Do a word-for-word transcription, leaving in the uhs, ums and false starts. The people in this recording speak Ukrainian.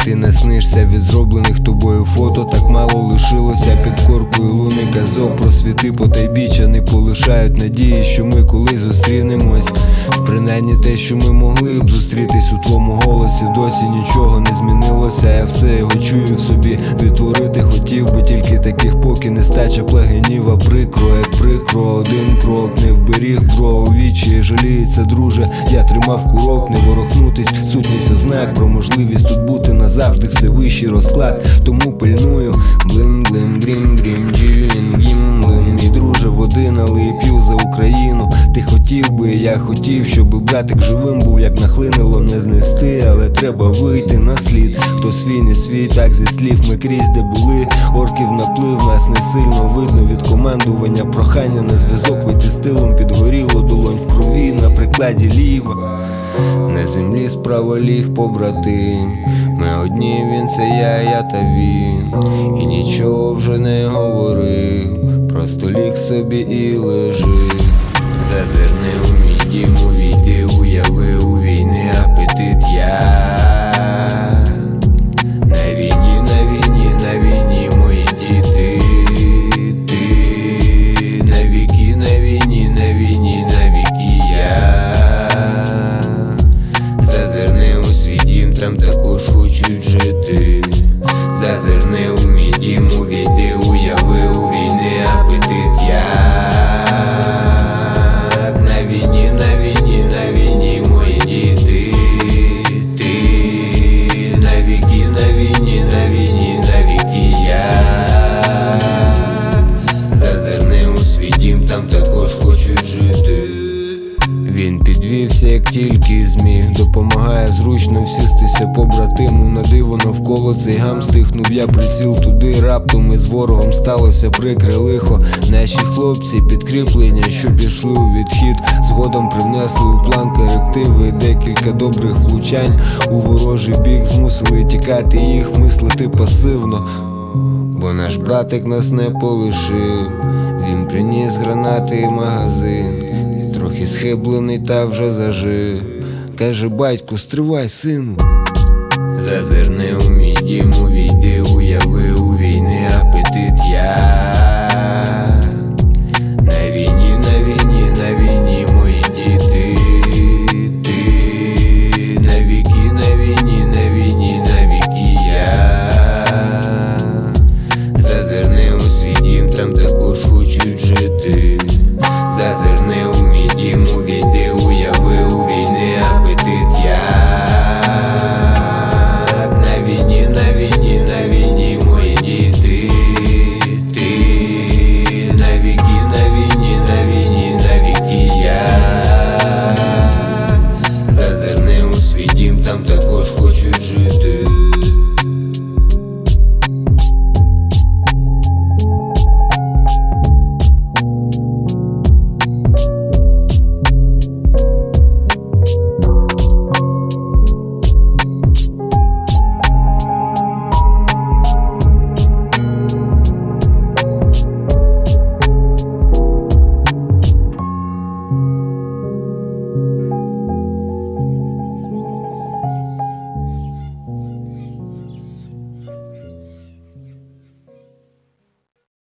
ти наснишся від зроблених тобою фото. Так мало лишилося під коркою луни казок про світи потайбіччя не полишають надії, що ми колись зустрінемось. Принаймні те, що ми могли б зустрітись у твоєму голосі, досі нічого не змінилося. Я все його чую в собі, відтворити хотів би тільки таких, поки нестача плагінів. А прикро, як прикро, один крок не вберіг, бро, у вічі жаліється, друже. Я тримав курок, не ворохнутись, сутність ознак про можливість тут бути назавжди, все вищий розклад. Тому пильную, блим, блим, грім, грім, джилін, гім, блим. Мій друже, води налий, п'ю за Україну. Ти хотів би, я хотів, щоби братик живим був, як нахлинуло не знести, але треба вийти на слід. Хто свій, не свій, так зі слів ми крізь де були. Орків наплив, нас не сильно видно від командування. Прохання на зв'язок вийти з тилом, підгоріло долонь в крові на прикладі ліва. На землі справа ліг побратим. Ми одні, він це я, я та він. І нічого вже не говорив, просто ліг собі і лежив. Зазирни у мій дім, увійди, уяви у війни апетит я. На війні, на війні, на війні мої діти. Ти на віки, на війні, на війні, на віки я. Зазирни у свій дім, там також хочуть жити. Зазирни у мій дім, увійди, уяви у війни апетит я. Він підвівся, як тільки зміг, допомагає зручно всістися побратиму. На диво навколо цей гам стихнув, я приціл туди, раптом із ворогом сталося прикре лихо. Наші хлопці підкріплення, що пішли у відхід, згодом привнесли у план корективи. Декілька добрих влучань у ворожий бік змусили тікати їх, мислити пасивно. Бо наш братик нас не полишив, він приніс гранати і магазин. Трохи схиблений та вже зажив. Каже: батьку, стривай, сину. Зазирни у мій дім,